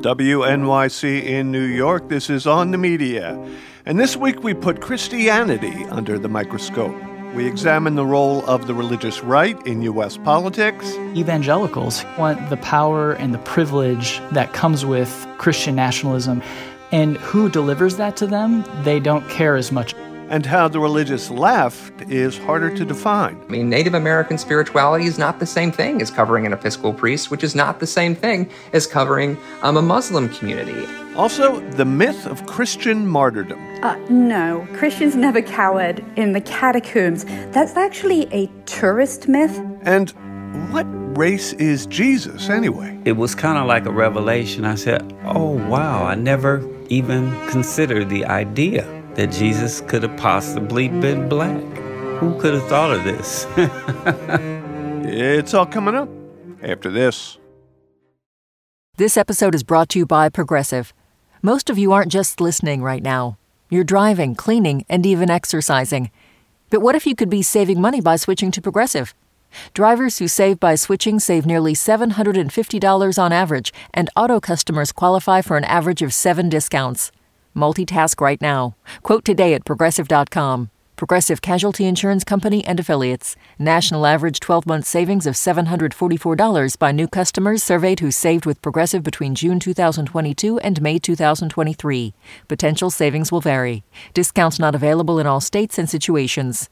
WNYC in New York, this is On the Media. And this week we put Christianity under the microscope. We examine the role of the religious right in U.S. politics. Evangelicals want the power and the privilege that comes with Christian nationalism. And who delivers that to them, they don't care as much. And how the religious left is harder to define. I mean, Native American spirituality is not the same thing as covering an Episcopal priest, which is not the same thing as covering a Muslim community. Also, the myth of Christian martyrdom. No, Christians never cowered in the catacombs. That's actually a tourist myth. And what race is Jesus, anyway? It was kind of like a revelation. I said, oh, wow, I never even considered the idea that Jesus could have possibly been black. Who could have thought of this? It's all coming up after this. This episode is brought to you by Progressive. Most of you aren't just listening right now. You're driving, cleaning, and even exercising. But what if you could be saving money by switching to Progressive? Drivers who save by switching save nearly $750 on average, and auto customers qualify for an average of 7 discounts. Multitask right now. Quote today at Progressive.com. Progressive Casualty Insurance Company and Affiliates. National average 12-month savings of $744 by new customers surveyed who saved with Progressive between June 2022 and May 2023. Potential savings will vary. Discounts not available in all states and situations.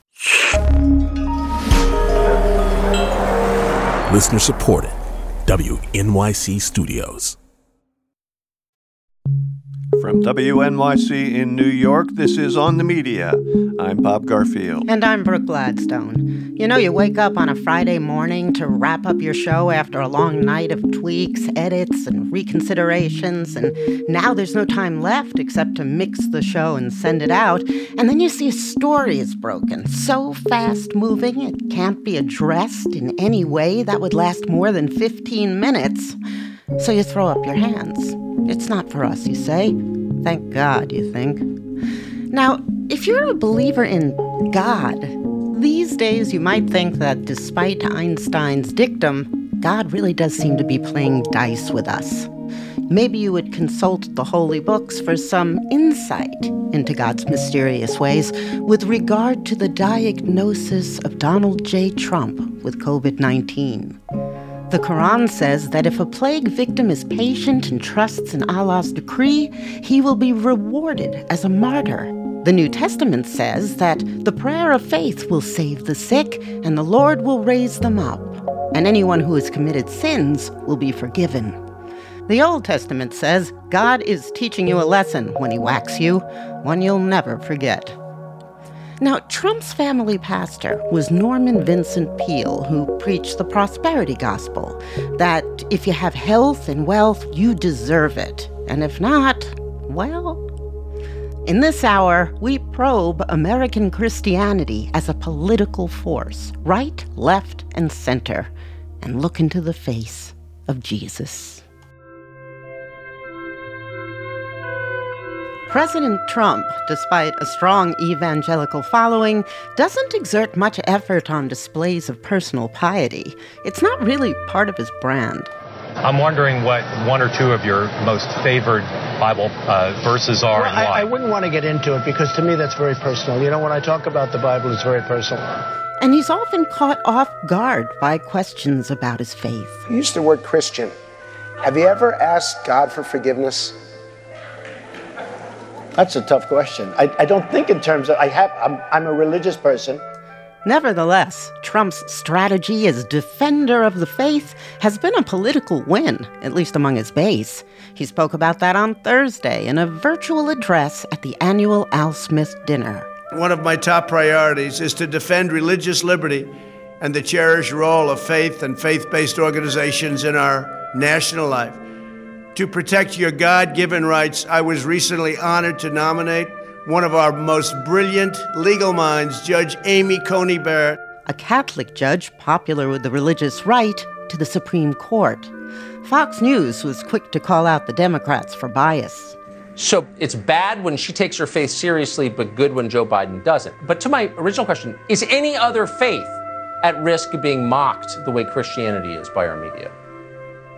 Listener supported. WNYC Studios. From WNYC in New York, this is On the Media. I'm Bob Garfield. And I'm Brooke Gladstone. You know, you wake up on a Friday morning to wrap up your show after a long night of tweaks, edits, and reconsiderations, and now there's no time left except to mix the show and send it out, and then you see a story is broken, so fast-moving it can't be addressed in any way that would last more than 15 minutes. So you throw up your hands. It's not for us, you say. Thank God, you think. Now, if you're a believer in God, these days you might think that despite Einstein's dictum, God really does seem to be playing dice with us. Maybe you would consult the holy books for some insight into God's mysterious ways with regard to the diagnosis of Donald J. Trump with COVID-19. The Quran says that if a plague victim is patient and trusts in Allah's decree, he will be rewarded as a martyr. The New Testament says that the prayer of faith will save the sick and the Lord will raise them up, and anyone who has committed sins will be forgiven. The Old Testament says God is teaching you a lesson when he whacks you, one you'll never forget. Now, Trump's family pastor was Norman Vincent Peale, who preached the prosperity gospel, that if you have health and wealth, you deserve it. And if not, well... In this hour, we probe American Christianity as a political force, right, left, and center, and look into the face of Jesus. President Trump, despite a strong evangelical following, doesn't exert much effort on displays of personal piety. It's not really part of his brand. I'm wondering what one or two of your most favored Bible verses are and why. I wouldn't want to get into it because to me that's very personal. You know, when I talk about the Bible, it's very personal. And he's often caught off guard by questions about his faith. You used the word Christian. Have you ever asked God for forgiveness? That's a tough question. I don't think in terms of, I'm a religious person. Nevertheless, Trump's strategy as defender of the faith has been a political win, at least among his base. He spoke about that on Thursday in a virtual address at the annual Al Smith dinner. One of my top priorities is to defend religious liberty and the cherished role of faith and faith-based organizations in our national life. To protect your God-given rights, I was recently honored to nominate one of our most brilliant legal minds, Judge Amy Coney Barrett, a Catholic judge popular with the religious right, to the Supreme Court. Fox News was quick to call out the Democrats for bias. So it's bad when she takes her faith seriously, but good when Joe Biden doesn't. But to my original question, is any other faith at risk of being mocked the way Christianity is by our media?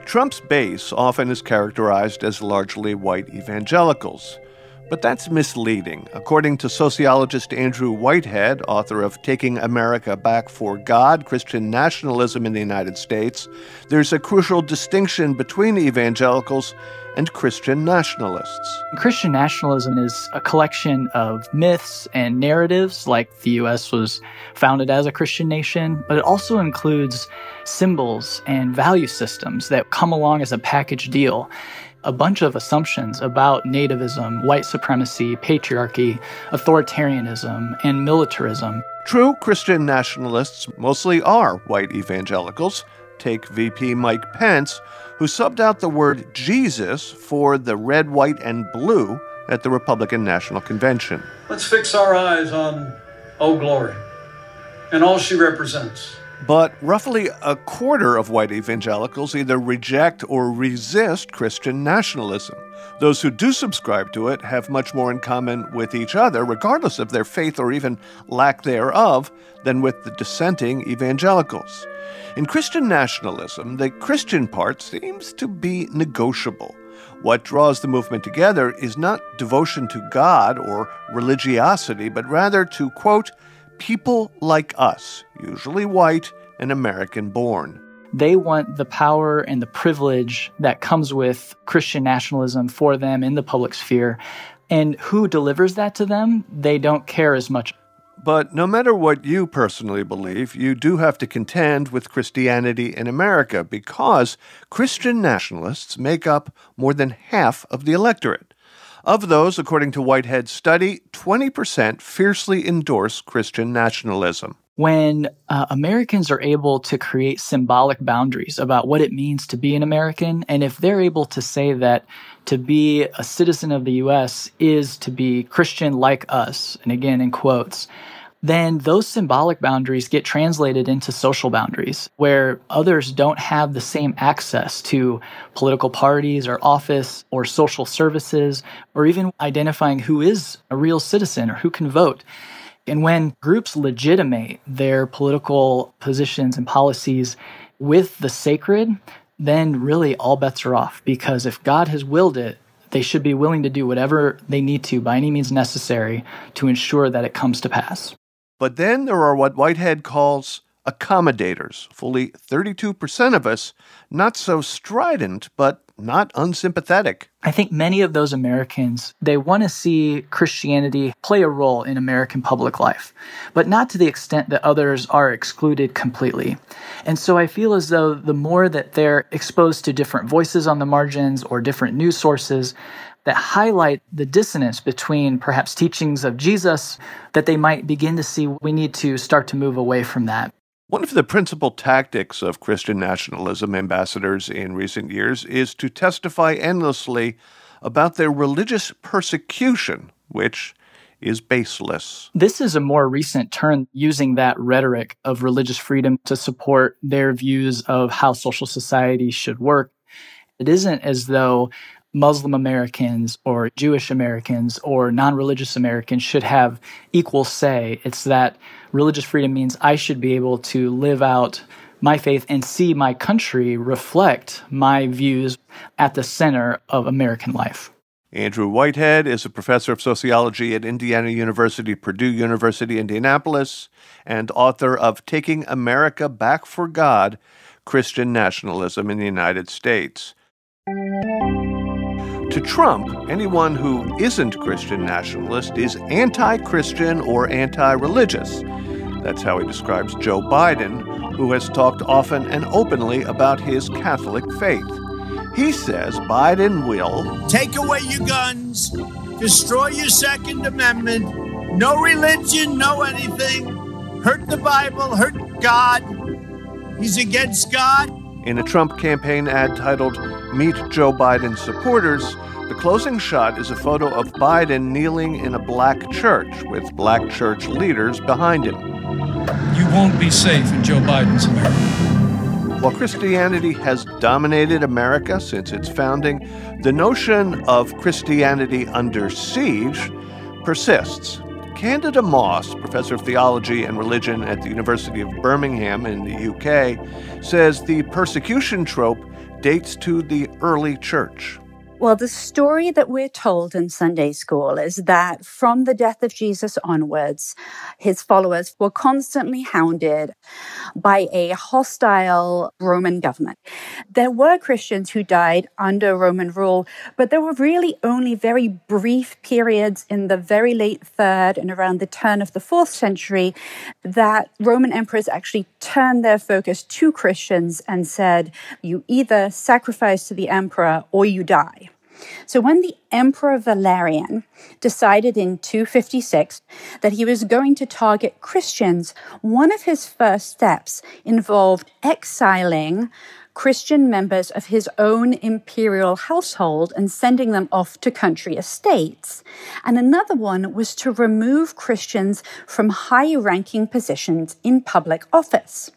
Trump's base often is characterized as largely white evangelicals. But that's misleading. According to sociologist Andrew Whitehead, author of Taking America Back for God, Christian Nationalism in the United States, there's a crucial distinction between evangelicals and Christian nationalists. Christian nationalism is a collection of myths and narratives, like the U.S. was founded as a Christian nation, but it also includes symbols and value systems that come along as a package deal. A bunch of assumptions about nativism, white supremacy, patriarchy, authoritarianism, and militarism. True Christian nationalists mostly are white evangelicals. Take VP Mike Pence, who subbed out the word Jesus for the red, white, and blue at the Republican National Convention. Let's fix our eyes on Old Glory and all she represents. But roughly a quarter of white evangelicals either reject or resist Christian nationalism. Those who do subscribe to it have much more in common with each other, regardless of their faith or even lack thereof, than with the dissenting evangelicals. In Christian nationalism, the Christian part seems to be negotiable. What draws the movement together is not devotion to God or religiosity, but rather to, quote, people like us, usually white and American-born. They want the power and the privilege that comes with Christian nationalism for them in the public sphere. And who delivers that to them, they don't care as much. But no matter what you personally believe, you do have to contend with Christianity in America because Christian nationalists make up more than half of the electorate. Of those, according to Whitehead's study, 20% fiercely endorse Christian nationalism. When Americans are able to create symbolic boundaries about what it means to be an American, and if they're able to say that to be a citizen of the U.S. is to be Christian like us, and again in quotes, then those symbolic boundaries get translated into social boundaries where others don't have the same access to political parties or office or social services or even identifying who is a real citizen or who can vote. And when groups legitimate their political positions and policies with the sacred, then really all bets are off, because if God has willed it, they should be willing to do whatever they need to by any means necessary to ensure that it comes to pass. But then there are what Whitehead calls accommodators, fully 32% of us, not so strident, but not unsympathetic. I think many of those Americans, they want to see Christianity play a role in American public life, but not to the extent that others are excluded completely. And so I feel as though the more that they're exposed to different voices on the margins or different news sources that highlight the dissonance between perhaps teachings of Jesus, that they might begin to see we need to start to move away from that. One of the principal tactics of Christian nationalism ambassadors in recent years is to testify endlessly about their religious persecution, which is baseless. This is a more recent turn using that rhetoric of religious freedom to support their views of how social society should work. It isn't as though Muslim Americans or Jewish Americans or non-religious Americans should have equal say. It's that religious freedom means I should be able to live out my faith and see my country reflect my views at the center of American life. Andrew Whitehead is a professor of sociology at Indiana University, Purdue University, Indianapolis, and author of Taking America Back for God, Christian Nationalism in the United States. To Trump, anyone who isn't Christian nationalist is anti-Christian or anti-religious. That's how he describes Joe Biden, who has talked often and openly about his Catholic faith. He says Biden will take away your guns, destroy your Second Amendment, no religion, no anything, hurt the Bible, hurt God. He's against God. In a Trump campaign ad titled Meet Joe Biden's Supporters, the closing shot is a photo of Biden kneeling in a black church with black church leaders behind him. You won't be safe in Joe Biden's America. While Christianity has dominated America since its founding, the notion of Christianity under siege persists. Candida Moss, professor of theology and religion at the University of Birmingham in the UK, says the persecution trope dates to the early church. Well, the story that we're told in Sunday school is that from the death of Jesus onwards, his followers were constantly hounded by a hostile Roman government. There were Christians who died under Roman rule, but there were really only very brief periods in the very late 3rd and around the turn of the 4th century that Roman emperors actually turned their focus to Christians and said, you either sacrifice to the emperor or you die. So when the Emperor Valerian decided in 256 that he was going to target Christians, one of his first steps involved exiling Christian members of his own imperial household and sending them off to country estates. And another one was to remove Christians from high-ranking positions in public office.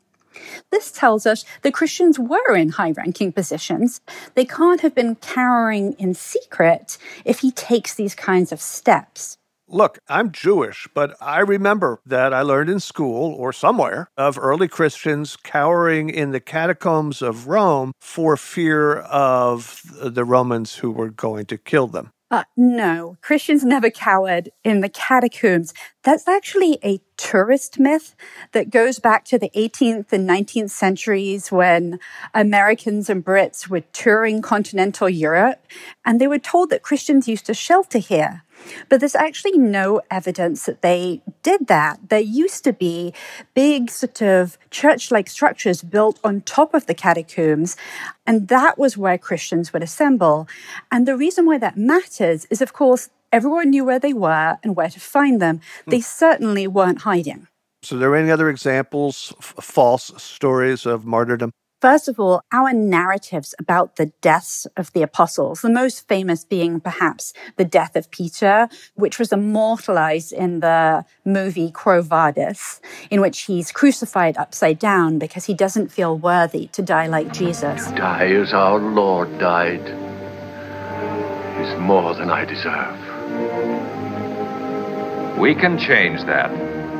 This tells us that Christians were in high-ranking positions. They can't have been cowering in secret if he takes these kinds of steps. Look, I'm Jewish, but I remember that I learned in school or somewhere of early Christians cowering in the catacombs of Rome for fear of the Romans who were going to kill them. No, Christians never cowered in the catacombs. That's actually a tourist myth that goes back to the 18th and 19th centuries when Americans and Brits were touring continental Europe, and they were told that Christians used to shelter here. But there's actually no evidence that they did that. There used to be big sort of church-like structures built on top of the catacombs, and that was where Christians would assemble. And the reason why that matters is, of course, everyone knew where they were and where to find them. They certainly weren't hiding. So are there any other examples, false stories of martyrdom? First of all, our narratives about the deaths of the apostles, the most famous being perhaps the death of Peter, which was immortalized in the movie Quo Vadis, in which he's crucified upside down because he doesn't feel worthy to die like Jesus. To die as our Lord died is more than I deserve. We can change that.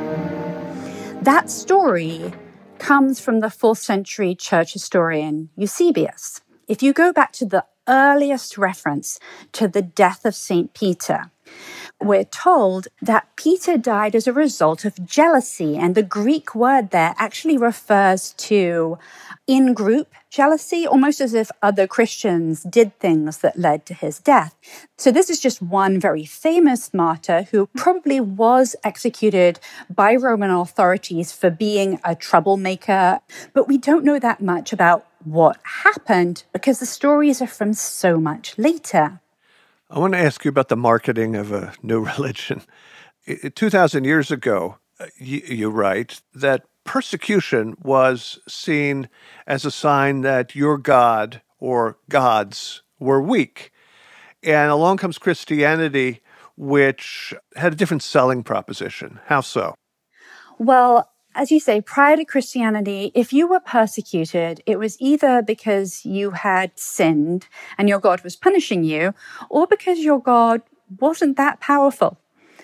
That story comes from the 4th century church historian Eusebius. If you go back to the earliest reference to the death of St. Peter, we're told that Peter died as a result of jealousy, and the Greek word there actually refers to in-group jealousy, almost as if other Christians did things that led to his death. So this is just one very famous martyr who probably was executed by Roman authorities for being a troublemaker, but we don't know that much about what happened because the stories are from so much later. I want to ask you about the marketing of a new religion. 2,000 years ago, you write that persecution was seen as a sign that your God or gods were weak. And along comes Christianity, which had a different selling proposition. How so? Well, as you say, prior to Christianity, if you were persecuted, it was either because you had sinned and your God was punishing you, or because your God wasn't that powerful.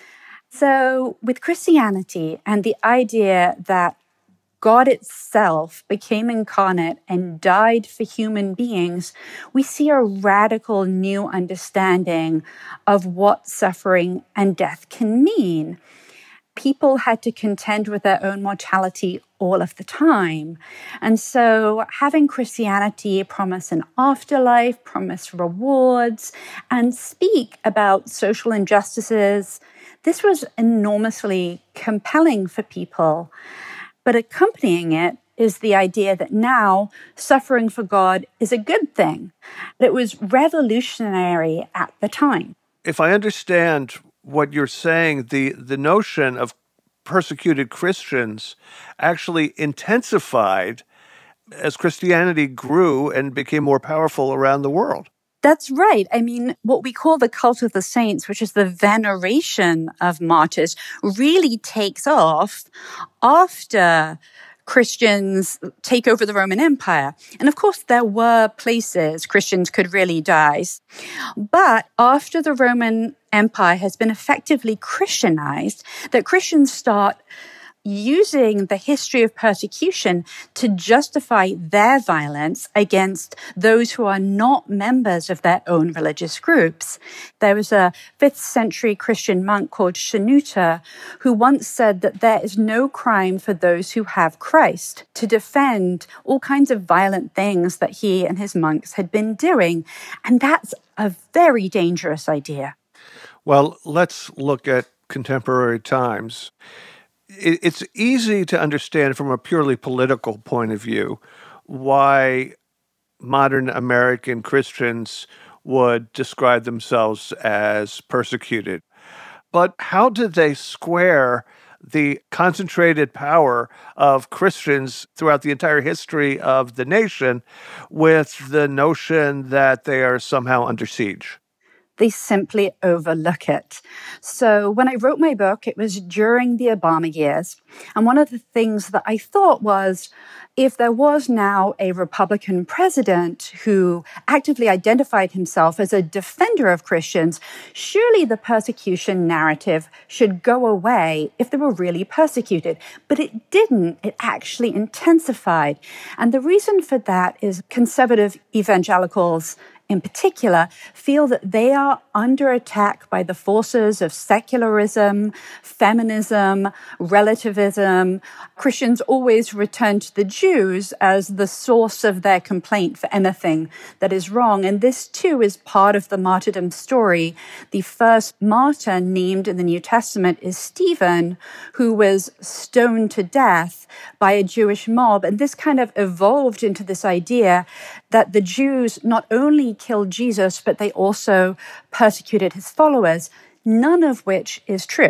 So with Christianity and the idea that God itself became incarnate and died for human beings, we see a radical new understanding of what suffering and death can mean. People had to contend with their own mortality all of the time. And so having Christianity promise an afterlife, promise rewards, and speak about social injustices, this was enormously compelling for people. But accompanying it is the idea that now suffering for God is a good thing. It was revolutionary at the time. If I understand what you're saying, the notion of persecuted Christians actually intensified as Christianity grew and became more powerful around the world. That's right. I mean, what we call the cult of the saints, which is the veneration of martyrs, really takes off after Christians take over the Roman Empire. And of course, there were places Christians could really die. But after the Roman Empire has been effectively Christianized, that Christians start using the history of persecution to justify their violence against those who are not members of their own religious groups. There was a 5th century Christian monk called Shenouda who once said that there is no crime for those who have Christ, to defend all kinds of violent things that he and his monks had been doing. And that's a very dangerous idea. Well, let's look at contemporary times. It's easy to understand from a purely political point of view why modern American Christians would describe themselves as persecuted. But how do they square the concentrated power of Christians throughout the entire history of the nation with the notion that they are somehow under siege? They simply overlook it. So when I wrote my book, it was during the Obama years. And one of the things that I thought was, if there was now a Republican president who actively identified himself as a defender of Christians, surely the persecution narrative should go away if they were really persecuted. But it didn't. It actually intensified. And the reason for that is conservative evangelicals in particular, feel that they are under attack by the forces of secularism, feminism, relativism. Christians always return to the Jews as the source of their complaint for anything that is wrong. And this, too, is part of the martyrdom story. The first martyr named in the New Testament is Stephen, who was stoned to death by a Jewish mob. And this kind of evolved into this idea that the Jews not only killed Jesus, but they also persecuted his followers, none of which is true.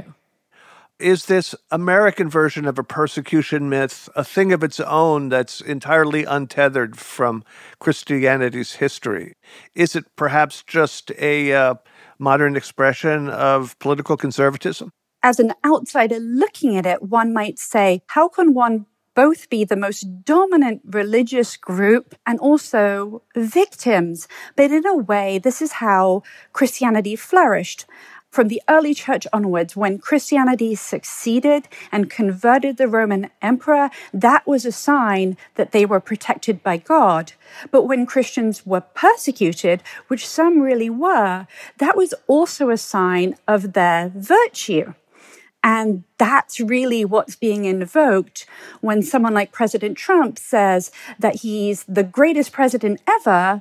Is this American version of a persecution myth a thing of its own that's entirely untethered from Christianity's history? Is it perhaps just a modern expression of political conservatism? As an outsider looking at it, one might say, how can one both be the most dominant religious group and also victims? But in a way, this is how Christianity flourished. From the early church onwards, when Christianity succeeded and converted the Roman emperor, that was a sign that they were protected by God. But when Christians were persecuted, which some really were, that was also a sign of their virtue. And that's really what's being invoked when someone like President Trump says that he's the greatest president ever,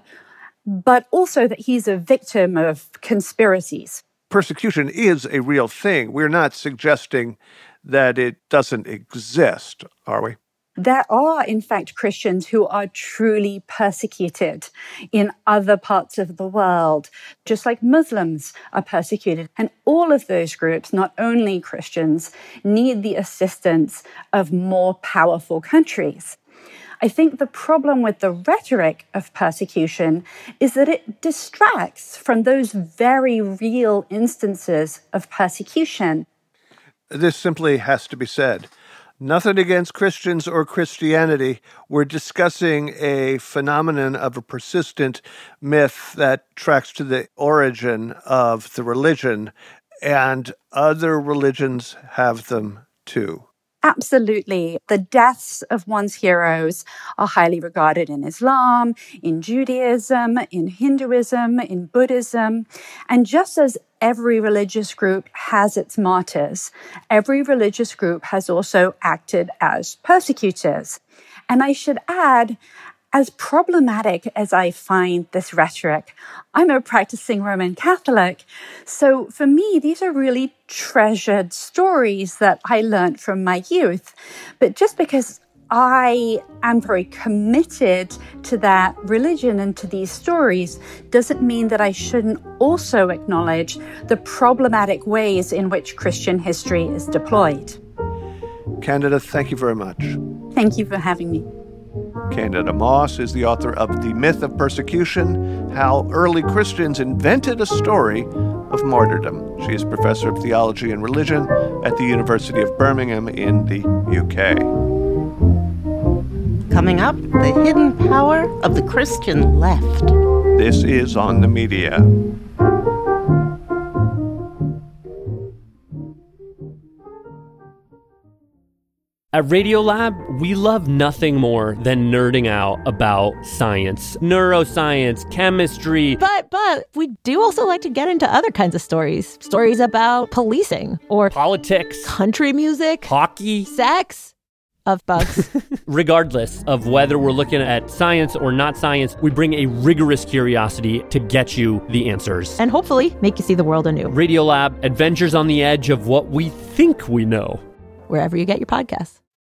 but also that he's a victim of conspiracies. Persecution is a real thing. We're not suggesting that it doesn't exist, are we? There are, in fact, Christians who are truly persecuted in other parts of the world, just like Muslims are persecuted. And all of those groups, not only Christians, need the assistance of more powerful countries. I think the problem with the rhetoric of persecution is that it distracts from those very real instances of persecution. This simply has to be said. Nothing against Christians or Christianity. We're discussing a phenomenon of a persistent myth that tracks to the origin of the religion, and other religions have them too. Absolutely. The deaths of one's heroes are highly regarded in Islam, in Judaism, in Hinduism, in Buddhism. And just as every religious group has its martyrs, every religious group has also acted as persecutors. And I should add, as problematic as I find this rhetoric, I'm a practicing Roman Catholic. So for me, these are really treasured stories that I learned from my youth. But just because I am very committed to that religion and to these stories doesn't mean that I shouldn't also acknowledge the problematic ways in which Christian history is deployed. Candida, thank you very much. Thank you for having me. Candida Moss is the author of The Myth of Persecution, How Early Christians Invented a Story of Martyrdom. She is professor of theology and religion at the University of Birmingham in the UK. Coming up, the hidden power of the Christian left. This is On the Media. At Radiolab, we love nothing more than nerding out about science, neuroscience, chemistry. But we do also like to get into other kinds of stories. Stories about policing or politics, country music, hockey, sex, of bugs. Regardless of whether we're looking at science or not science, we bring a rigorous curiosity to get you the answers. And hopefully make you see the world anew. Radiolab, adventures on the edge of what we think we know. Wherever you get your podcasts.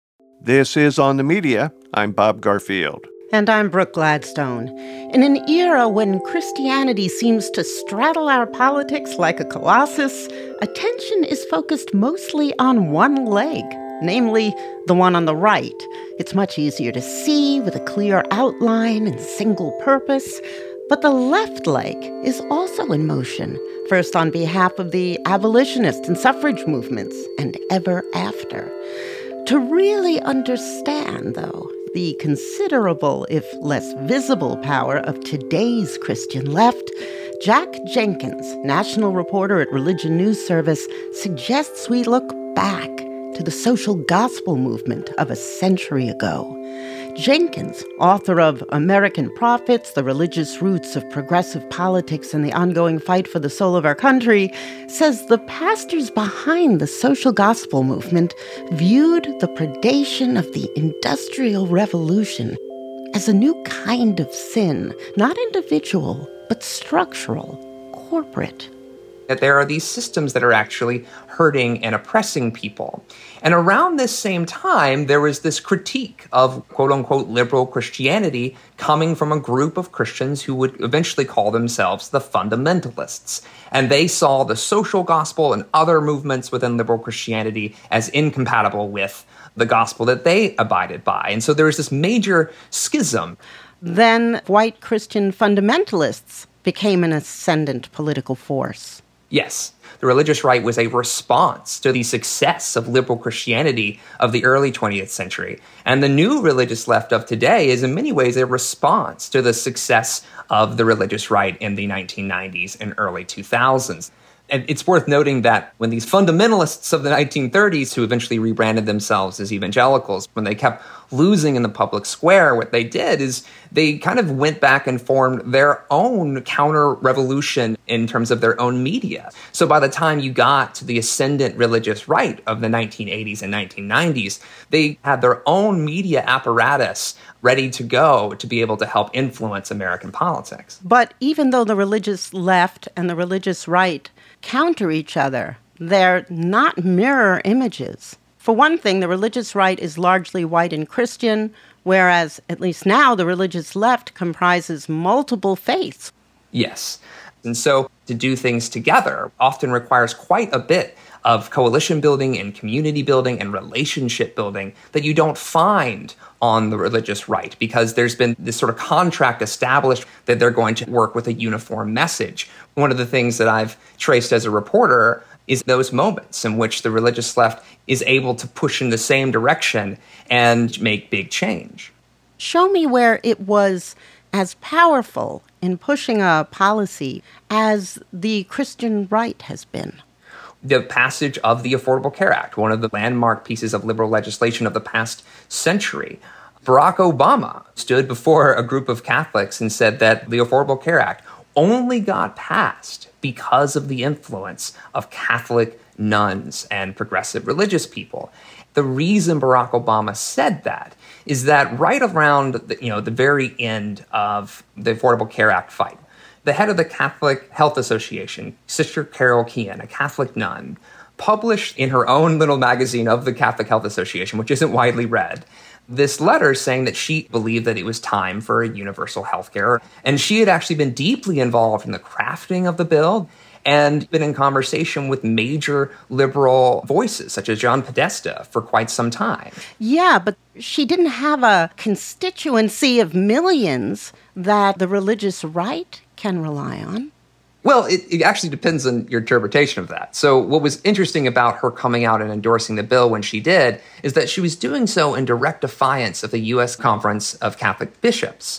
This is On the Media. I'm Bob Garfield. And I'm Brooke Gladstone. In an era when Christianity seems to straddle our politics like a colossus, attention is focused mostly on one leg, namely the one on the right. It's much easier to see with a clear outline and single purpose. But the left leg is also in motion, first on behalf of the abolitionist and suffrage movements, and ever after. To really understand, though, the considerable, if less visible power of today's Christian left, Jack Jenkins, national reporter at Religion News Service, suggests we look back to the social gospel movement of a century ago. Jenkins, author of American Prophets, The Religious Roots of Progressive Politics and the Ongoing Fight for the Soul of Our Country, says the pastors behind the social gospel movement viewed the predation of the Industrial Revolution as a new kind of sin, not individual, but structural, corporate. That there are these systems that are actually hurting and oppressing people. And around this same time, there was this critique of quote-unquote liberal Christianity coming from a group of Christians who would eventually call themselves the fundamentalists. And they saw the social gospel and other movements within liberal Christianity as incompatible with the gospel that they abided by. And so there was this major schism. Then white Christian fundamentalists became an ascendant political force. Yes, the religious right was a response to the success of liberal Christianity of the early 20th century. And the new religious left of today is in many ways a response to the success of the religious right in the 1990s and early 2000s. And it's worth noting that when these fundamentalists of the 1930s, who eventually rebranded themselves as evangelicals, when they kept losing in the public square, what they did is they kind of went back and formed their own counter-revolution in terms of their own media. So by the time you got to the ascendant religious right of the 1980s and 1990s, they had their own media apparatus ready to go to be able to help influence American politics. But even though the religious left and the religious right counter each other, they're not mirror images. For one thing, the religious right is largely white and Christian, whereas, at least now, the religious left comprises multiple faiths. Yes. And so to do things together often requires quite a bit of coalition building and community building and relationship building that you don't find on the religious right, because there's been this sort of contract established that they're going to work with a uniform message. One of the things that I've traced as a reporter is those moments in which the religious left is able to push in the same direction and make big change. Show me where it was as powerful in pushing a policy as the Christian right has been. The passage of the Affordable Care Act, one of the landmark pieces of liberal legislation of the past century. Barack Obama stood before a group of Catholics and said that the Affordable Care Act only got passed because of the influence of Catholic nuns and progressive religious people. The reason Barack Obama said that is that right around the very end of the Affordable Care Act fight, the head of the Catholic Health Association, Sister Carol Keehan, a Catholic nun, published in her own little magazine of the Catholic Health Association, which isn't widely read, this letter saying that she believed that it was time for a universal health care. And she had actually been deeply involved in the crafting of the bill and been in conversation with major liberal voices, such as John Podesta, for quite some time. Yeah, but she didn't have a constituency of millions that the religious right can rely on. Well, it actually depends on your interpretation of that. So what was interesting about her coming out and endorsing the bill when she did is that she was doing so in direct defiance of the U.S. Conference of Catholic Bishops,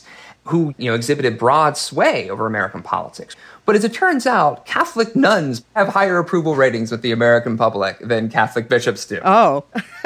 who, exhibited broad sway over American politics. But as it turns out, Catholic nuns have higher approval ratings with the American public than Catholic bishops do. Oh.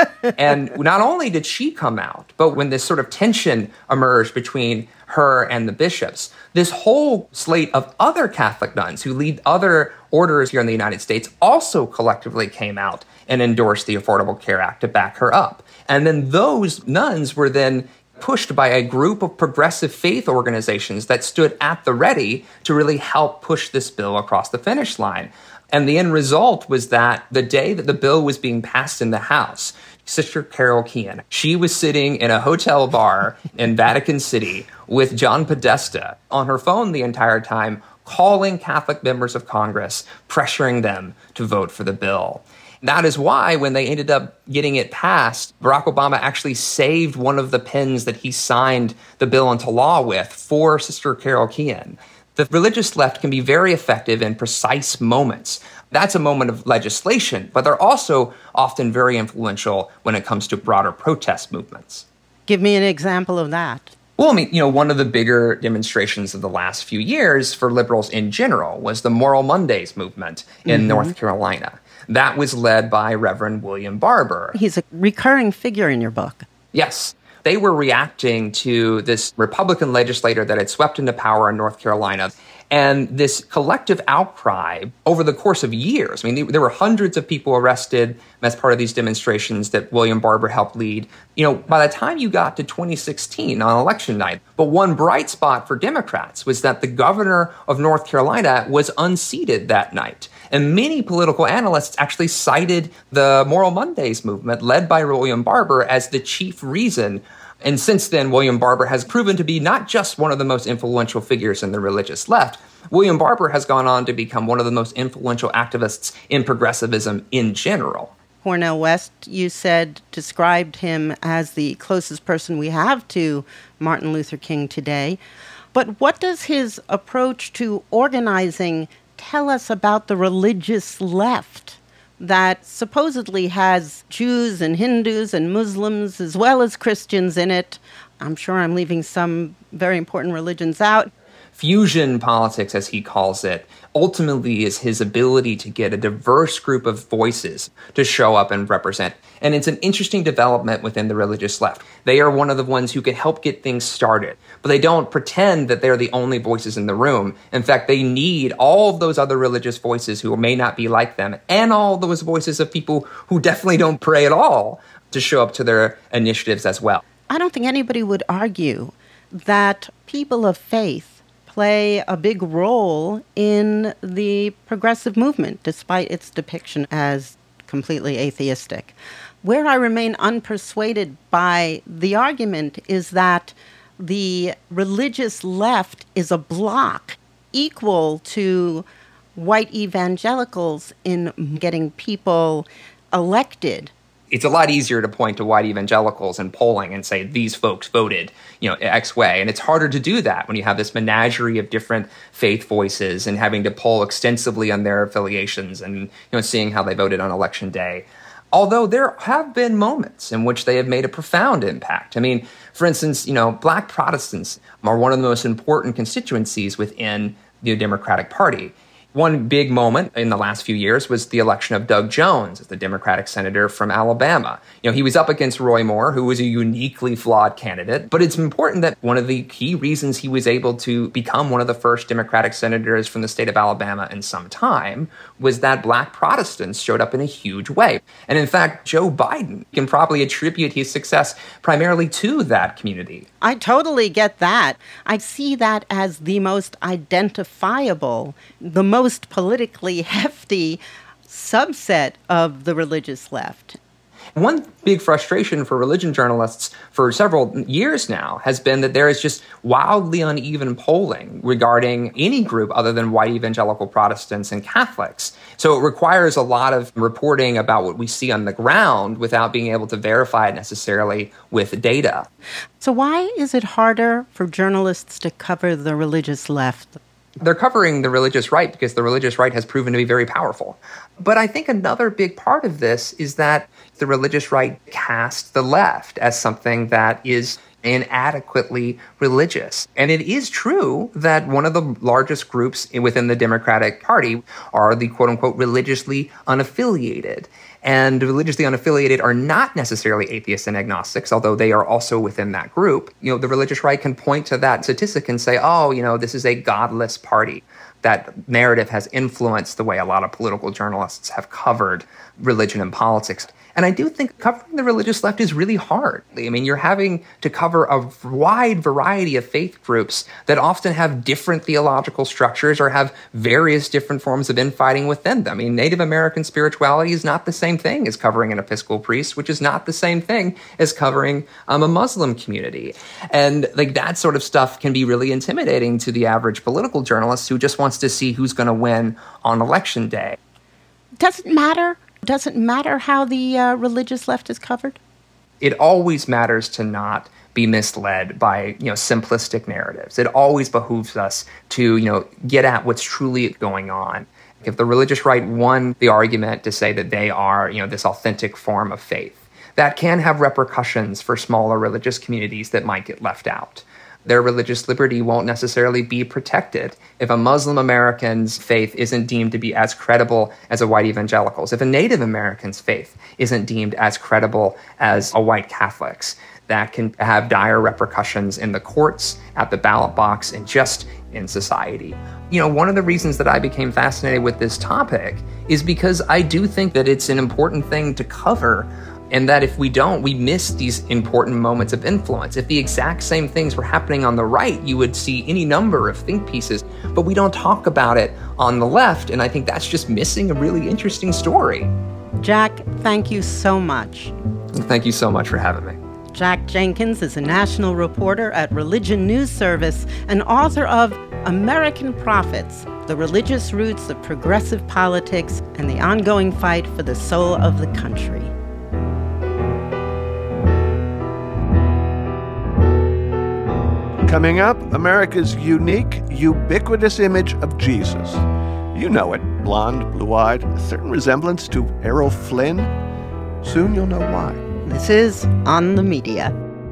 And not only did she come out, but when this sort of tension emerged between her and the bishops, this whole slate of other Catholic nuns who lead other orders here in the United States also collectively came out and endorsed the Affordable Care Act to back her up. And then those nuns were then pushed by a group of progressive faith organizations that stood at the ready to really help push this bill across the finish line. And the end result was that the day that the bill was being passed in the House, Sister Carol Keehan, she was sitting in a hotel bar in Vatican City with John Podesta on her phone the entire time, calling Catholic members of Congress, pressuring them to vote for the bill. That is why when they ended up getting it passed, Barack Obama actually saved one of the pens that he signed the bill into law with for Sister Carol Keehan. The religious left can be very effective in precise moments. That's a moment of legislation, but they're also often very influential when it comes to broader protest movements. Give me an example of that. Well, one of the bigger demonstrations of the last few years for liberals in general was the Moral Mondays movement in North Carolina. That was led by Reverend William Barber. He's a recurring figure in your book. Yes. They were reacting to this Republican legislator that had swept into power in North Carolina and this collective outcry over the course of years. There were hundreds of people arrested as part of these demonstrations that William Barber helped lead. By the time you got to 2016 on election night, but one bright spot for Democrats was that the governor of North Carolina was unseated that night. And many political analysts actually cited the Moral Mondays movement led by William Barber as the chief reason. And since then, William Barber has proven to be not just one of the most influential figures in the religious left. William Barber has gone on to become one of the most influential activists in progressivism in general. Cornel West, you said, described him as the closest person we have to Martin Luther King today. But what does his approach to organizing tell us about the religious left that supposedly has Jews and Hindus and Muslims as well as Christians in it? I'm sure I'm leaving some very important religions out. Fusion politics, as he calls it, ultimately is his ability to get a diverse group of voices to show up and represent. And it's an interesting development within the religious left. They are one of the ones who can help get things started, but they don't pretend that they're the only voices in the room. In fact, they need all of those other religious voices who may not be like them, and all those voices of people who definitely don't pray at all, to show up to their initiatives as well. I don't think anybody would argue that people of faith play a big role in the progressive movement, despite its depiction as completely atheistic. Where I remain unpersuaded by the argument is that the religious left is a bloc equal to white evangelicals in getting people elected. It's a lot easier to point to white evangelicals in polling and say these folks voted, X way. And it's harder to do that when you have this menagerie of different faith voices and having to poll extensively on their affiliations and, seeing how they voted on election day. Although there have been moments in which they have made a profound impact. For instance, Black Protestants are one of the most important constituencies within the Democratic Party. One big moment in the last few years was the election of Doug Jones as the Democratic senator from Alabama. He was up against Roy Moore, who was a uniquely flawed candidate. But it's important that one of the key reasons he was able to become one of the first Democratic senators from the state of Alabama in some time was that Black Protestants showed up in a huge way. And in fact, Joe Biden can probably attribute his success primarily to that community. I totally get that. I see that as the most identifiable, the most politically hefty subset of the religious left. One big frustration for religion journalists for several years now has been that there is just wildly uneven polling regarding any group other than white evangelical Protestants and Catholics. So it requires a lot of reporting about what we see on the ground without being able to verify it necessarily with data. So why is it harder for journalists to cover the religious left? They're covering the religious right because the religious right has proven to be very powerful. But I think another big part of this is that the religious right cast the left as something that is inadequately religious. And it is true that one of the largest groups within the Democratic Party are the quote-unquote religiously unaffiliated. And religiously unaffiliated are not necessarily atheists and agnostics, although they are also within that group. You know, the religious right can point to that statistic and say, oh, you know, this is a godless party. That narrative has influenced the way a lot of political journalists have covered religion and politics. And I do think covering the religious left is really hard. I mean, you're having to cover a wide variety of faith groups that often have different theological structures or have various different forms of infighting within them. I mean, Native American spirituality is not the same thing as covering an Episcopal priest, which is not the same thing as covering a Muslim community. And like that sort of stuff can be really intimidating to the average political journalist who just wants to see who's going to win on election day. Does it matter? Does it matter how the religious left is covered? It always matters to not be misled by, simplistic narratives. It always behooves us to, get at what's truly going on. If the religious right won the argument to say that they are, this authentic form of faith, that can have repercussions for smaller religious communities that might get left out. Their religious liberty won't necessarily be protected if a Muslim American's faith isn't deemed to be as credible as a white evangelical's, if a Native American's faith isn't deemed as credible as a white Catholic's. That can have dire repercussions in the courts, at the ballot box, and just in society. One of the reasons that I became fascinated with this topic is because I do think that it's an important thing to cover, and that if we don't, we miss these important moments of influence. If the exact same things were happening on the right, you would see any number of think pieces, but we don't talk about it on the left, and I think that's just missing a really interesting story. Jack, thank you so much. Thank you so much for having me. Jack Jenkins is a national reporter at Religion News Service and author of American Prophets, The Religious Roots of Progressive Politics and the Ongoing Fight for the Soul of the Country. Coming up, America's unique, ubiquitous image of Jesus. You know it, blonde, blue-eyed, a certain resemblance to Errol Flynn. Soon you'll know why. This is On the Media.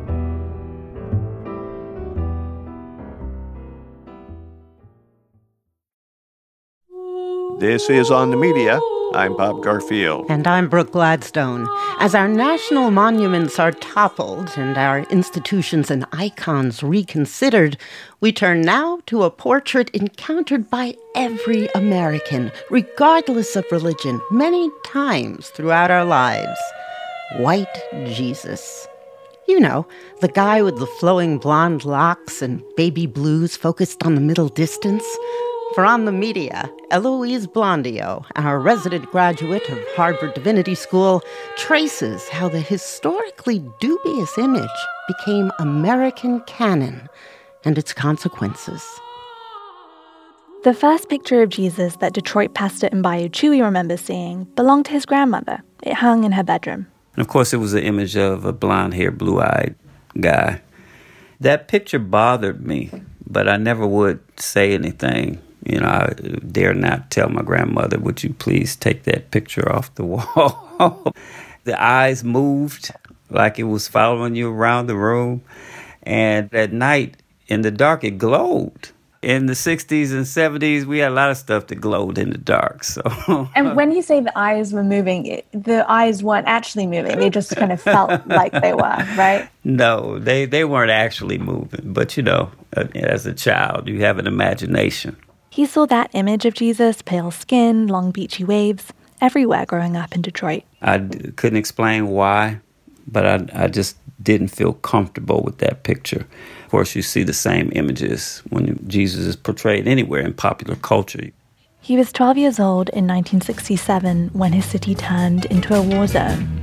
This is On the Media. I'm Bob Garfield. And I'm Brooke Gladstone. As our national monuments are toppled and our institutions and icons reconsidered, we turn now to a portrait encountered by every American, regardless of religion, many times throughout our lives. White Jesus. You know, the guy with the flowing blonde locks and baby blues focused on the middle distance. For On the Media, Eloise Blondio, our resident graduate of Harvard Divinity School, traces how the historically dubious image became American canon and its consequences. The first picture of Jesus that Detroit pastor Mbayu Chewy remembers seeing belonged to his grandmother. It hung in her bedroom. And of course, it was an image of a blonde-haired, blue-eyed guy. That picture bothered me, but I never would say anything. I dare not tell my grandmother, would you please take that picture off the wall? The eyes moved like it was following you around the room. And at night, in the dark, it glowed. In the 60s and 70s, we had a lot of stuff that glowed in the dark. So. And when you say the eyes were moving, the eyes weren't actually moving. They just kind of felt like they were, right? No, they weren't actually moving. But, as a child, you have an imagination. He saw that image of Jesus, pale skin, long beachy waves, everywhere growing up in Detroit. I couldn't explain why, but I just didn't feel comfortable with that picture. Of course, you see the same images when Jesus is portrayed anywhere in popular culture. He was 12 years old in 1967 when his city turned into a war zone.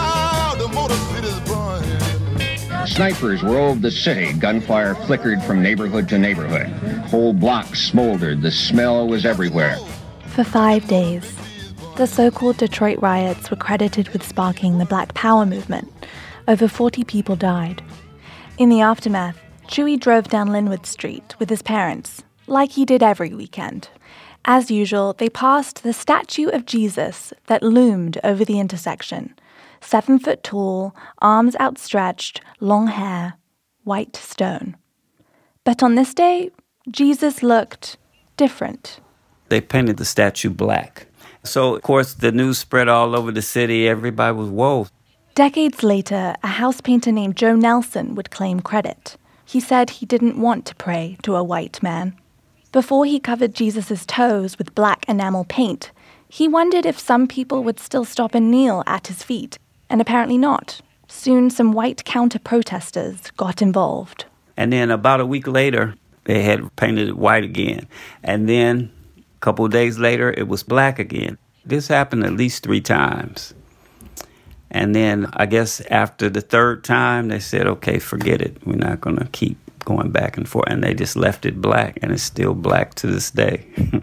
Snipers roved the city. Gunfire flickered from neighborhood to neighborhood. Whole blocks smoldered. The smell was everywhere. For 5 days, the so-called Detroit riots were credited with sparking the Black Power movement. Over 40 people died. In the aftermath, Chewy drove down Linwood Street with his parents, like he did every weekend. As usual, they passed the statue of Jesus that loomed over the intersection. 7 foot tall, arms outstretched, long hair. white stone. But on this day, Jesus looked different. They painted the statue black. So, of course, the news spread all over the city. Everybody was, whoa. Decades later, a house painter named Joe Nelson would claim credit. He said he didn't want to pray to a white man. Before he covered Jesus' toes with black enamel paint, he wondered if some people would still stop and kneel at his feet, and apparently not. Soon, some white counter-protesters got involved. And then about a week later, they had painted it white again. And then a couple of days later, it was black again. This happened at least 3 times. And then I guess after the 3rd time, they said, okay, forget it. We're not going to keep going back and forth. And they just left it black, and it's still black to this day.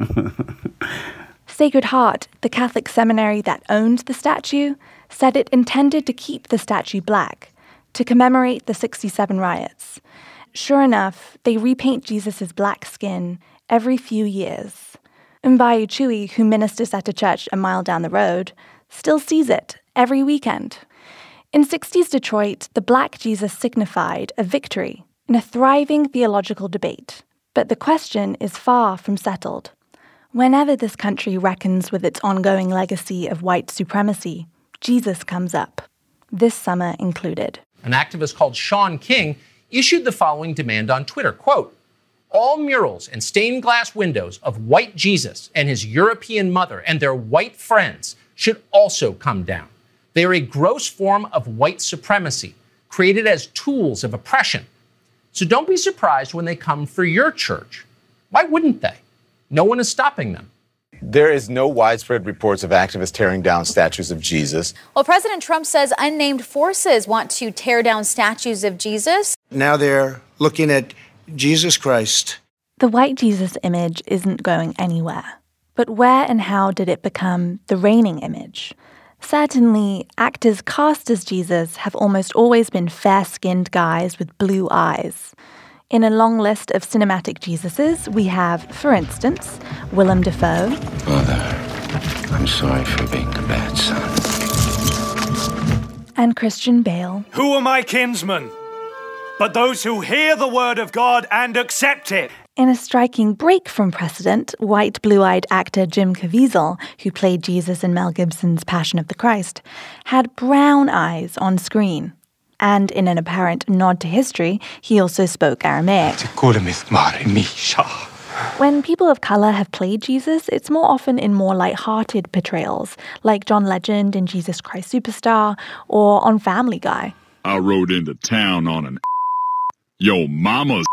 Sacred Heart, the Catholic seminary that owned the statue, said it intended to keep the statue black to commemorate the '67 riots. Sure enough, they repaint Jesus' black skin every few years. Mbayu Chui, who ministers at a church a mile down the road, still sees it every weekend. In '60s Detroit, the black Jesus signified a victory in a thriving theological debate. But the question is far from settled. Whenever this country reckons with its ongoing legacy of white supremacy, Jesus comes up, this summer included. An activist called Sean King issued the following demand on Twitter, quote, "All murals and stained glass windows of white Jesus and his European mother and their white friends should also come down. They are a gross form of white supremacy, created as tools of oppression. So don't be surprised when they come for your church. Why wouldn't they? No one is stopping them." There is no widespread reports of activists tearing down statues of Jesus. Well, President Trump says unnamed forces want to tear down statues of Jesus. Now they're looking at Jesus Christ. The white Jesus image isn't going anywhere. But where and how did it become the reigning image? Certainly, actors cast as Jesus have almost always been fair-skinned guys with blue eyes. In a long list of cinematic Jesuses, we have, for instance, Willem Dafoe. Father, I'm sorry for being a bad son. And Christian Bale. Who are my kinsmen? But those who hear the word of God and accept it. In a striking break from precedent, white blue-eyed actor Jim Caviezel, who played Jesus in Mel Gibson's Passion of the Christ, had brown eyes on screen. And in an apparent nod to history, he also spoke Aramaic. When people of color have played Jesus, it's more often in more light-hearted portrayals, like John Legend in Jesus Christ Superstar or on Family Guy. I rode into town on an yo mama's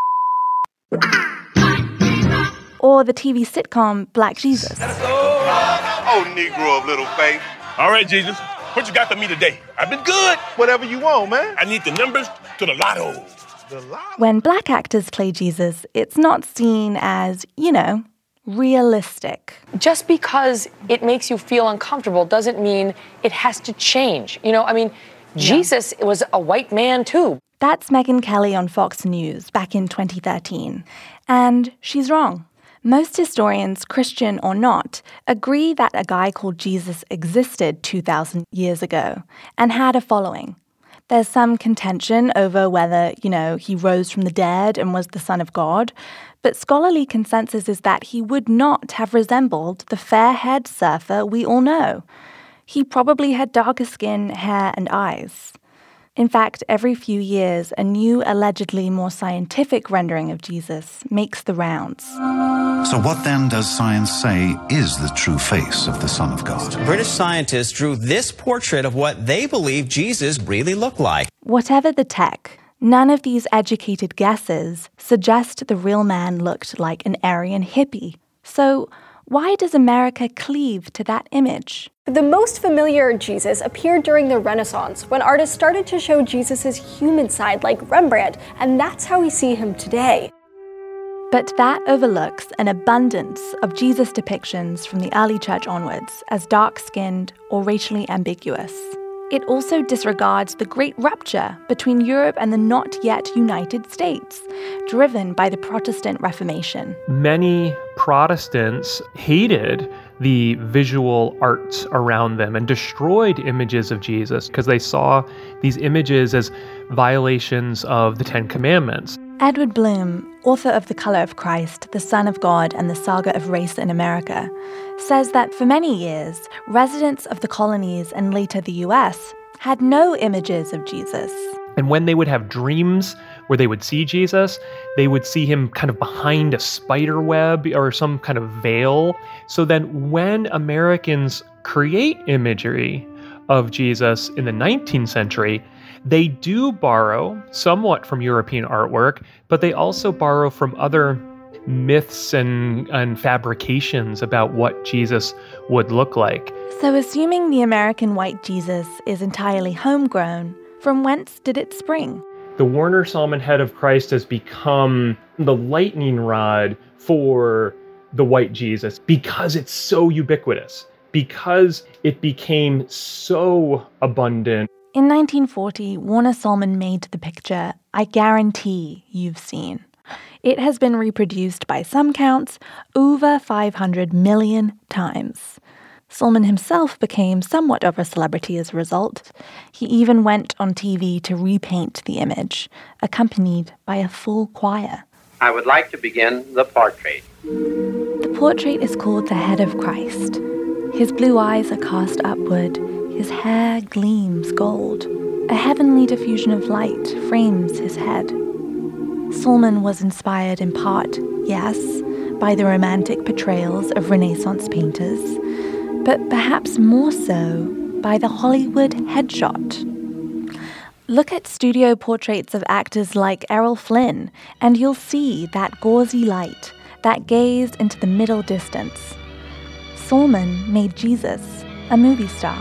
or the TV sitcom Black Jesus. Oh, Negro of little faith. All right, Jesus. What you got for me today? I've been good. Whatever you want, man. I need the numbers to the lotto. When black actors play Jesus, it's not seen as, realistic. Just because it makes you feel uncomfortable doesn't mean it has to change. Jesus was a white man too. That's Megyn Kelly on Fox News back in 2013. And she's wrong. Most historians, Christian or not, agree that a guy called Jesus existed 2,000 years ago and had a following. There's some contention over whether, he rose from the dead and was the Son of God, but scholarly consensus is that he would not have resembled the fair-haired surfer we all know. He probably had darker skin, hair, and eyes. In fact, every few years, a new, allegedly more scientific rendering of Jesus makes the rounds. So what then does science say is the true face of the Son of God? British scientists drew this portrait of what they believe Jesus really looked like. Whatever the tech, none of these educated guesses suggest the real man looked like an Aryan hippie. So why does America cleave to that image? The most familiar Jesus appeared during the Renaissance, when artists started to show Jesus' human side like Rembrandt, and that's how we see him today. But that overlooks an abundance of Jesus depictions from the early church onwards as dark-skinned or racially ambiguous. It also disregards the great rupture between Europe and the not yet United States, driven by the Protestant Reformation. Many Protestants hated the visual arts around them and destroyed images of Jesus because they saw these images as violations of the Ten Commandments. Edward Bloom, author of The Color of Christ, The Son of God, and The Saga of Race in America, says that for many years, residents of the colonies and later the US had no images of Jesus. And when they would have dreams where they would see Jesus, they would see him kind of behind a spider web or some kind of veil. So then when Americans create imagery of Jesus in the 19th century, they do borrow somewhat from European artwork, but they also borrow from other myths and fabrications about what Jesus would look like. So assuming the American white Jesus is entirely homegrown, from whence did it spring? The Warner Sallman head of Christ has become the lightning rod for the white Jesus because it's so ubiquitous, because it became so abundant. In 1940, Warner Sallman made the picture I guarantee you've seen. It has been reproduced by some counts over 500 million times. Sallman himself became somewhat of a celebrity as a result. He even went on TV to repaint the image, accompanied by a full choir. I would like to begin the portrait. The portrait is called The Head of Christ. His blue eyes are cast upward. His hair gleams gold. A heavenly diffusion of light frames his head. Sallman was inspired in part, yes, by the romantic portrayals of Renaissance painters, but perhaps more so by the Hollywood headshot. Look at studio portraits of actors like Errol Flynn, and you'll see that gauzy light, that gaze into the middle distance. Sallman made Jesus a movie star.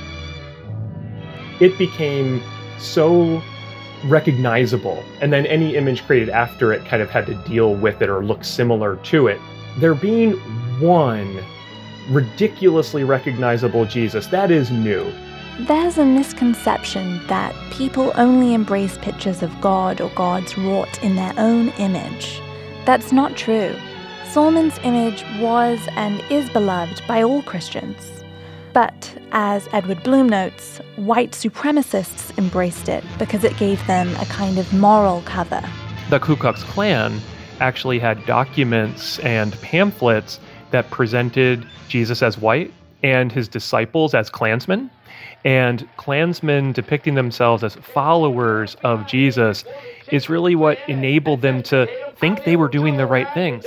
It became so recognizable, and then any image created after it kind of had to deal with it or look similar to it. There being one ridiculously recognizable Jesus, that is new. There's a misconception that people only embrace pictures of God or gods wrought in their own image. That's not true. Sallman's image was and is beloved by all Christians. But, as Edward Bloom notes, white supremacists embraced it because it gave them a kind of moral cover. The Ku Klux Klan actually had documents and pamphlets that presented Jesus as white and his disciples as Klansmen. And Klansmen depicting themselves as followers of Jesus is really what enabled them to think they were doing the right things.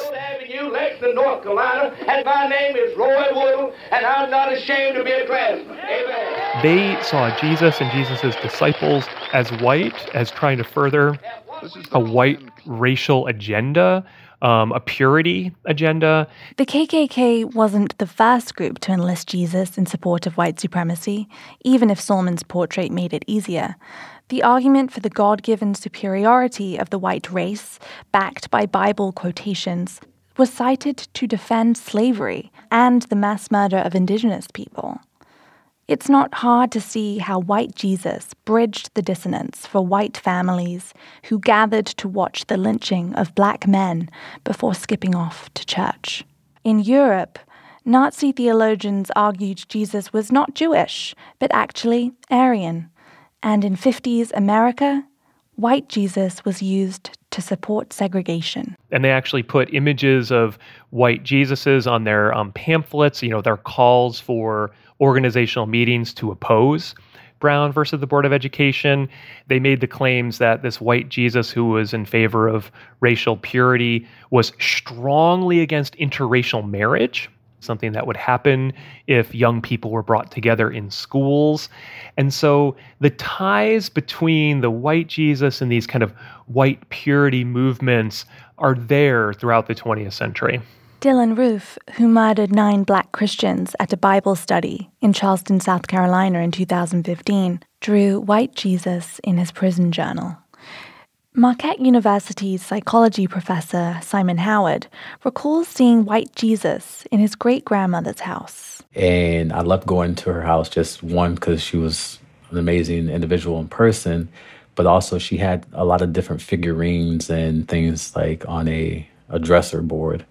North Carolina, and my name is Roy Woodle, and I'm not ashamed to be a Klansman. Amen. They saw Jesus and Jesus' disciples as white, as trying to further a white racial agenda, a purity agenda. The KKK wasn't the first group to enlist Jesus in support of white supremacy, even if Sallman's portrait made it easier. The argument for the God-given superiority of the white race, backed by Bible quotations, was cited to defend slavery and the mass murder of indigenous people. It's not hard to see how white Jesus bridged the dissonance for white families who gathered to watch the lynching of black men before skipping off to church. In Europe, Nazi theologians argued Jesus was not Jewish, but actually Aryan. And in 50s America, white Jesus was used to support segregation. And they actually put images of white Jesuses on their pamphlets, their calls for organizational meetings to oppose Brown versus the Board of Education. They made the claims that this white Jesus, who was in favor of racial purity, was strongly against interracial marriage, something that would happen if young people were brought together in schools. And so the ties between the white Jesus and these kind of white purity movements are there throughout the 20th century. Dylann Roof, who murdered 9 black Christians at a Bible study in Charleston, South Carolina in 2015, drew white Jesus in his prison journal. Marquette University's psychology professor, Simon Howard, recalls seeing white Jesus in his great-grandmother's house. And I loved going to her house, just one, because she was an amazing individual in person, but also she had a lot of different figurines and things like on a dresser board.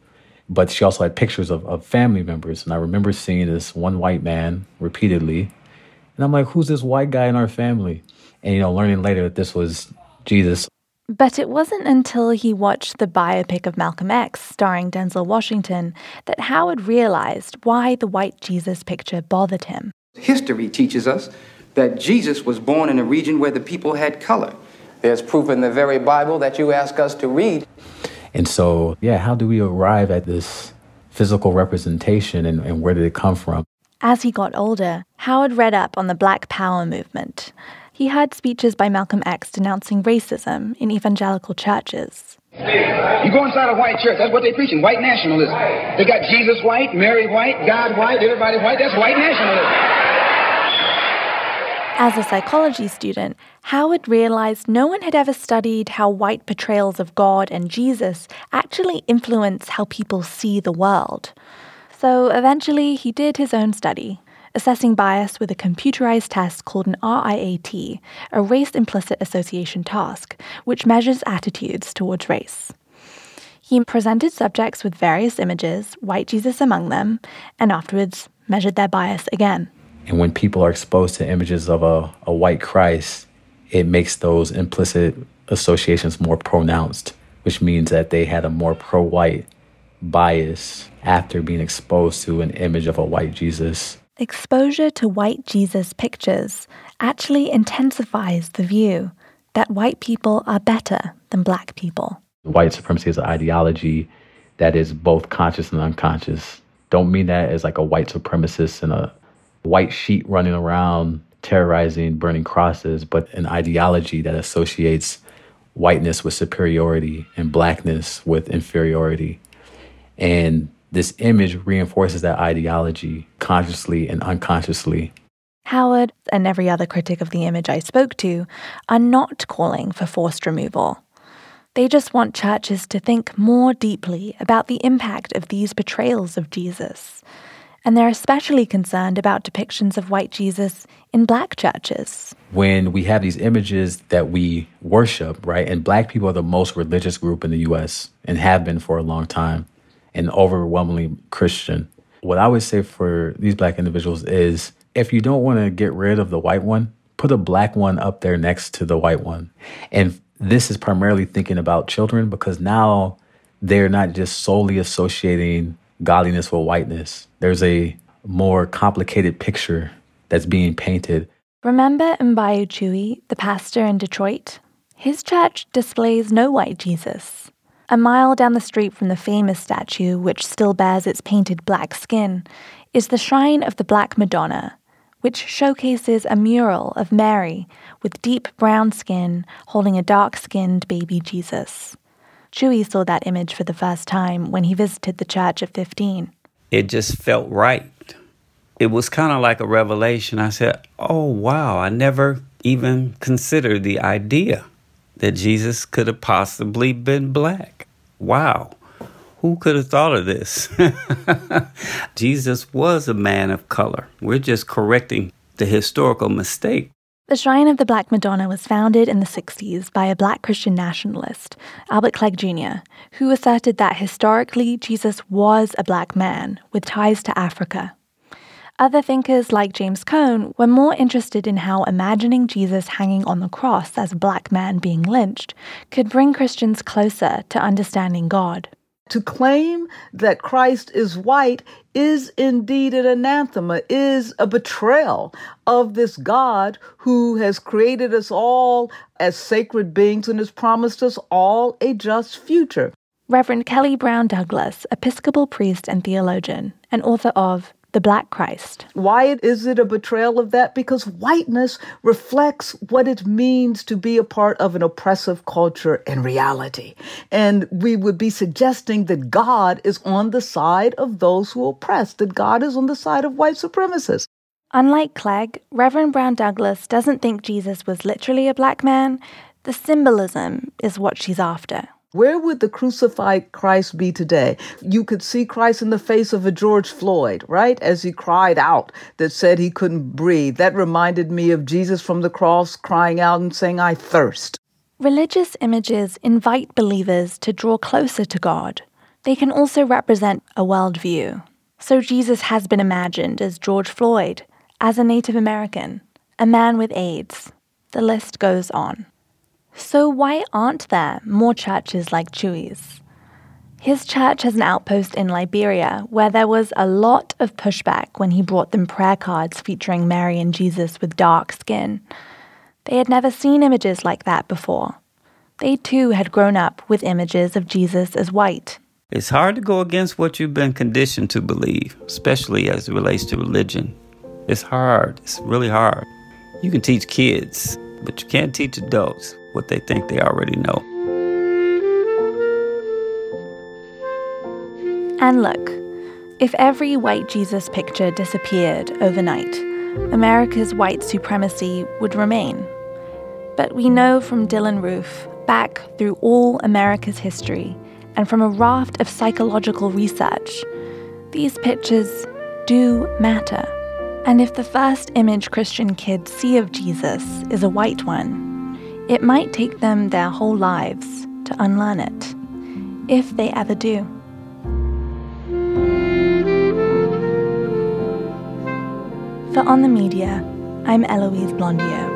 But she also had pictures of family members. And I remember seeing this one white man repeatedly. And I'm like, who's this white guy in our family? And, learning later that this was Jesus. But it wasn't until he watched the biopic of Malcolm X, starring Denzel Washington, that Howard realized why the white Jesus picture bothered him. History teaches us that Jesus was born in a region where the people had color. There's proof in the very Bible that you ask us to read. And so, how do we arrive at this physical representation and where did it come from? As he got older, Howard read up on the Black Power movement. He heard speeches by Malcolm X denouncing racism in evangelical churches. You go inside a white church, that's what they're preaching, white nationalism. They got Jesus white, Mary white, God white, everybody white, that's white nationalism. As a psychology student, Howard realized no one had ever studied how white portrayals of God and Jesus actually influence how people see the world. So eventually he did his own study, assessing bias with a computerized test called an RIAT, a Race Implicit Association task, which measures attitudes towards race. He presented subjects with various images, white Jesus among them, and afterwards measured their bias again. And when people are exposed to images of a white Christ, it makes those implicit associations more pronounced, which means that they had a more pro-white bias after being exposed to an image of a white Jesus. Exposure to white Jesus pictures actually intensifies the view that white people are better than black people. White supremacy is an ideology that is both conscious and unconscious. Don't mean that as like a white supremacist and a white sheet running around terrorizing, burning crosses, but an ideology that associates whiteness with superiority and blackness with inferiority. And this image reinforces that ideology consciously and unconsciously. Howard, and every other critic of the image I spoke to, are not calling for forced removal. They just want churches to think more deeply about the impact of these portrayals of Jesus. And they're especially concerned about depictions of white Jesus in black churches. When we have these images that we worship, right, and black people are the most religious group in the U.S. and have been for a long time, and overwhelmingly Christian. What I would say for these black individuals is, if you don't want to get rid of the white one, put a black one up there next to the white one. And this is primarily thinking about children, because now they're not just solely associating godliness with whiteness. There's a more complicated picture that's being painted. Remember Mbayu Chui, the pastor in Detroit? His church displays no white Jesus. A mile down the street from the famous statue, which still bears its painted black skin, is the shrine of the Black Madonna, which showcases a mural of Mary with deep brown skin holding a dark-skinned baby Jesus. Chui saw that image for the first time when he visited the church at 15. It just felt right. It was kind of like a revelation. I said, oh, wow, I never even considered the idea that Jesus could have possibly been black. Wow. Who could have thought of this? Jesus was a man of color. We're just correcting the historical mistake. The Shrine of the Black Madonna was founded in the 60s by a black Christian nationalist, Albert Clegg Jr., who asserted that historically Jesus was a black man with ties to Africa. Other thinkers like James Cone were more interested in how imagining Jesus hanging on the cross as a black man being lynched could bring Christians closer to understanding God. To claim that Christ is white is indeed an anathema, is a betrayal of this God who has created us all as sacred beings and has promised us all a just future. Reverend Kelly Brown Douglas, Episcopal priest and theologian, and author of The Black Christ. Why is it a betrayal of that? Because whiteness reflects what it means to be a part of an oppressive culture in reality. And we would be suggesting that God is on the side of those who oppress, that God is on the side of white supremacists. Unlike Clegg, Reverend Brown Douglas doesn't think Jesus was literally a black man. The symbolism is what she's after. Where would the crucified Christ be today? You could see Christ in the face of a George Floyd, right? As he cried out that said he couldn't breathe. That reminded me of Jesus from the cross crying out and saying, "I thirst." Religious images invite believers to draw closer to God, They can also represent a worldview. So Jesus has been imagined as George Floyd, as a Native American, a man with AIDS. The list goes on. So why aren't there more churches like Chewy's? His church has an outpost in Liberia where there was a lot of pushback when he brought them prayer cards featuring Mary and Jesus with dark skin. They had never seen images like that before. They too had grown up with images of Jesus as white. It's hard to go against what you've been conditioned to believe, especially as it relates to religion. It's hard. It's really hard. You can teach kids, but you can't teach adults what they think they already know. And look, if every white Jesus picture disappeared overnight, America's white supremacy would remain. But we know from Dylann Roof, back through all America's history, and from a raft of psychological research, these pictures do matter. And if the first image Christian kids see of Jesus is a white one, it might take them their whole lives to unlearn it, if they ever do. For On the Media, I'm Eloise Blondiau.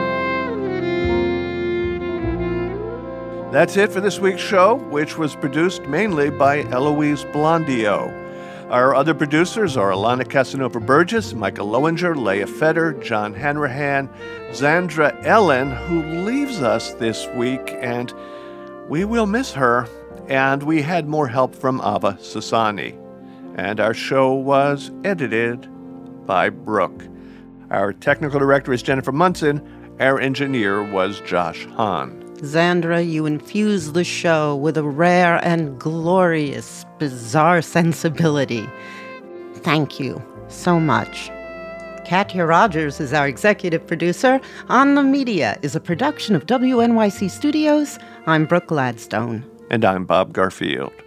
That's it for this week's show, which was produced mainly by Eloise Blondiau. Our other producers are Alana Casanova-Burgess, Michael Lowinger, Leah Feder, John Hanrahan, Zandra Ellen, who leaves us this week, and we will miss her. And we had more help from Ava Sassani. And our show was edited by Brooke. Our technical director is Jennifer Munson. Our engineer was Josh Hahn. Zandra, you infuse the show with a rare and glorious, bizarre sensibility. Thank you so much. Katya Rogers is our executive producer. On the Media is a production of WNYC Studios. I'm Brooke Gladstone. And I'm Bob Garfield.